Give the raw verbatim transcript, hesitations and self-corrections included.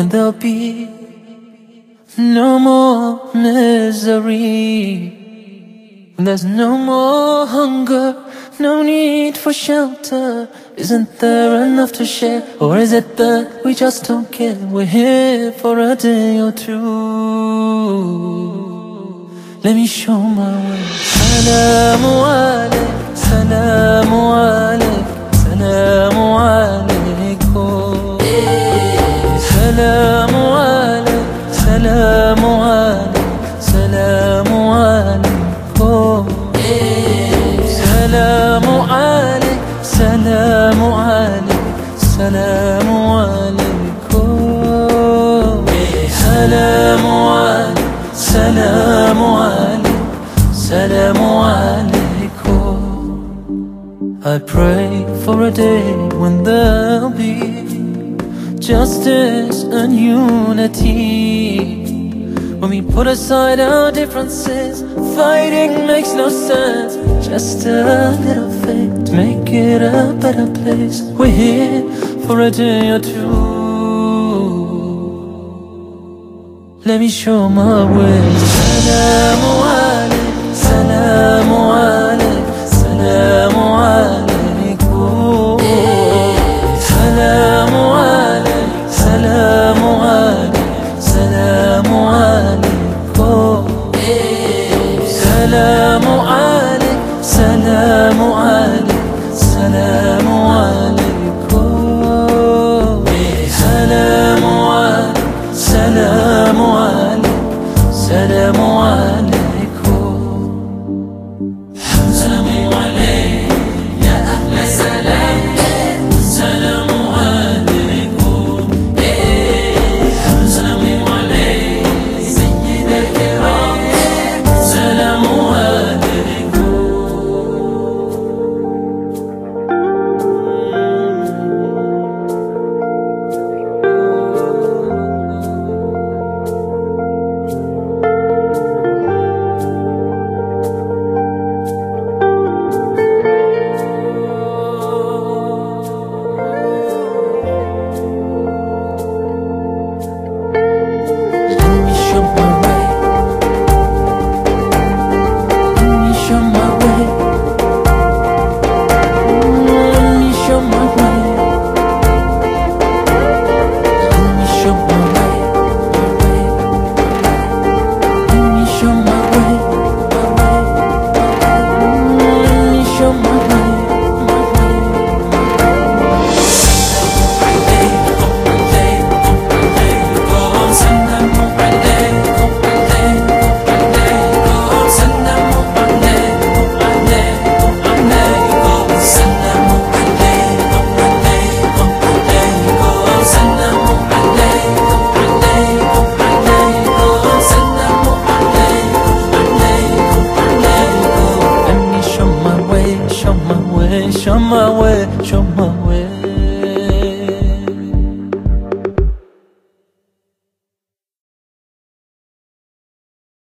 when there'll be no more misery. When there's no more hunger, no need for shelter. Isn't there enough to share? Or is it that we just don't care? We're here for a day or two. Let me show my way. Salamu alayk, salamu alayk, salamu alaykum. Salamu alayk, salamu alayk, salamu alaykum. Salamu alayk, salamu alayk, salamu alaykum. Salamu alayk, salamu alayk, salamu alaykum. I pray for a day when there'll be justice and unity. When we put aside our differences, fighting makes no sense. Just a little faith to make it a better place. We're here for a day or two. Let me show my way. Salamu alayk, salamu alayk, salamu alaykum. Salamu alayk, salamu alayk, salamu alaykum. Salamu alayk, salamu alayk, salamu alaykum. Salamu alayk, salamu alayk, salamu alaykum. Salamu alayk, ya ahla salam. Salamu alaykum. Salamu alayk, sayyid al-kiram. Salamu alaykum. Show my way, show my way, show my